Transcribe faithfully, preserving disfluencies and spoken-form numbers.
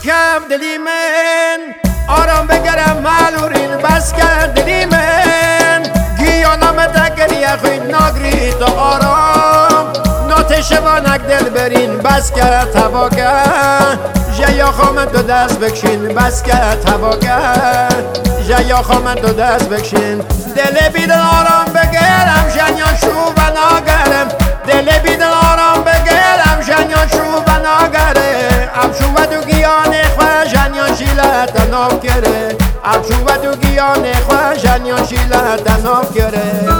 کم دلی من آرام بگرم مالورین بس کرد دلی من گیانم دگری خوید ناگری تو آرام ناتش وانک دل برین بس کرد هوا کرد جیا خامن تو دست بکشین بس کرد هوا کرد جیا خامن تو دست بکشین دل بیدن آرام بگرم جنیان شو و ناگرم دل بیدن آرام بگرم جنیان شو و ناگره ام شو و دو گیان خواه جنیان شیلت ناف کره ام شو و دو گیان خواه جنیان شیلت ناف کره